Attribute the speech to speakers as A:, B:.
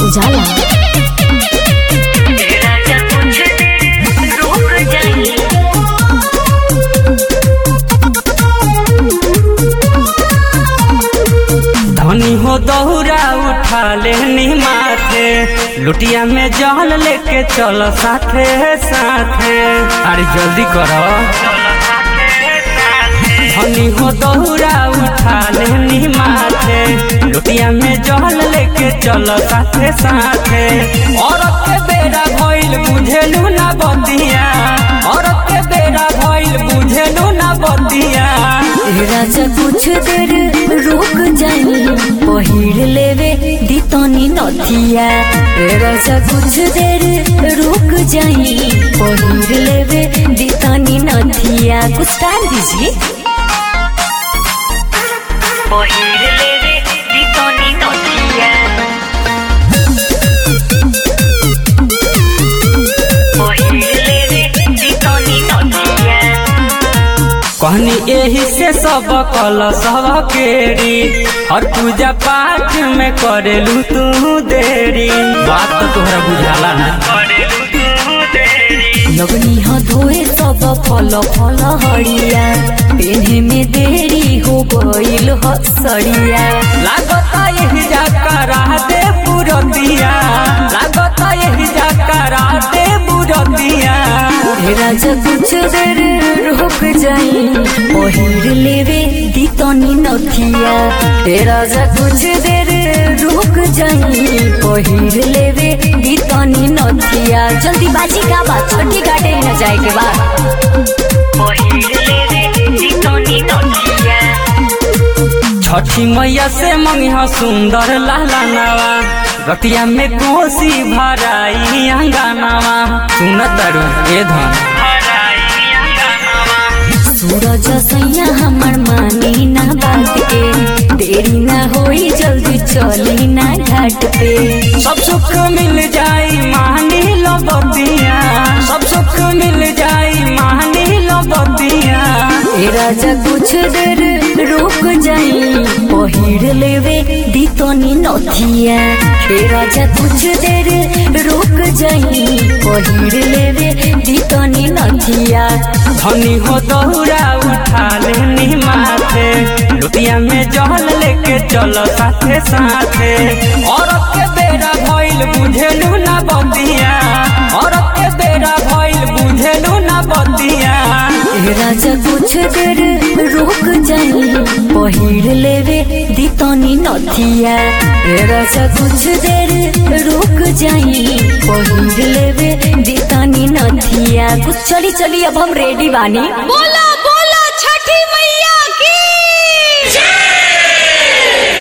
A: उजाला।
B: धनी हो दौरा उठा लेनी माथे, लुटिया में जल लेके चलो साथे साथे। अरे जल्दी करो। धनी हो दौरा उठा लेनी माथे, लुटिया में जल लेके चलो साथे साथे। औरत के बेड़ा भइल बुझेलू ना बतिया, औरत के बेड़ा भइल बुझेलू ना बतिया।
A: राजा कुछ देर रुक जाई, पहिर लेवे दितनी नथिया। राजा कुछ देर रुक जाई, पहिर लेवे दितनी नथिया। कुछ टाइम दीजिए। पहिर लेवे दितनी नथिया, पहिर लेवे दितनी नथिया।
B: कहनी यही से सब कल सब केरी, और पूजा पाठ में करेलू तू देरी। बात तो तोहरा बुझाला ना।
A: लगनी ह धोए सब फल फल हरिया, पेन्हे में देरी हो गइल ह सड़िया।
B: लागता यही जाकरा दे बुरतिया, लागता यही जाकरा दे बुरतिया।
A: राजा कुछ देर रुक जाई, पहिर लेवे दितनी नथिया। राजा कुछ देर रुक जाई, पहिर लेवे दितनी नथिया। जल्दीबाजी का बात, छठी घाटे न जाए के बाद। पहिर लेवे दितनी नथिया।
B: छठी मैया से मंगिया सुंदर लाला नवा, रतिया में कोसी भराई अंगनावा। सुनत तारू ए धन
A: सूरज सैया हमर मानी ना बात के, देरी ना होई जल्दी चली ना घाट पे।
B: सब सुख मिल जाई मानी लो बतिया, सब सुख मिल जाई मानी लो बतिया।
A: राजा कुछ देर रुक जाई, पहिर लेवे दितनी नथिया। राजा कुछ देर रुक जाई, पहिर लेवे दितनी नथिया।
B: धनी हो दौरा उठा लेनी माथे, लुटिया में जल लेके चलो साथे साथे। औरत के बेड़ा भइल बुझेलू ना बतिया, औरत के बेड़ा भइल बुझेलू ना बतिया।
A: राजा कुछ देर रुक जाई, पहिर लेवे दितनी नथिया। राजा कुछ देर रुक जाई, पहिर लेवे दितनी नथिया। कुछ चली चली अब हम रेडी बानी। बोला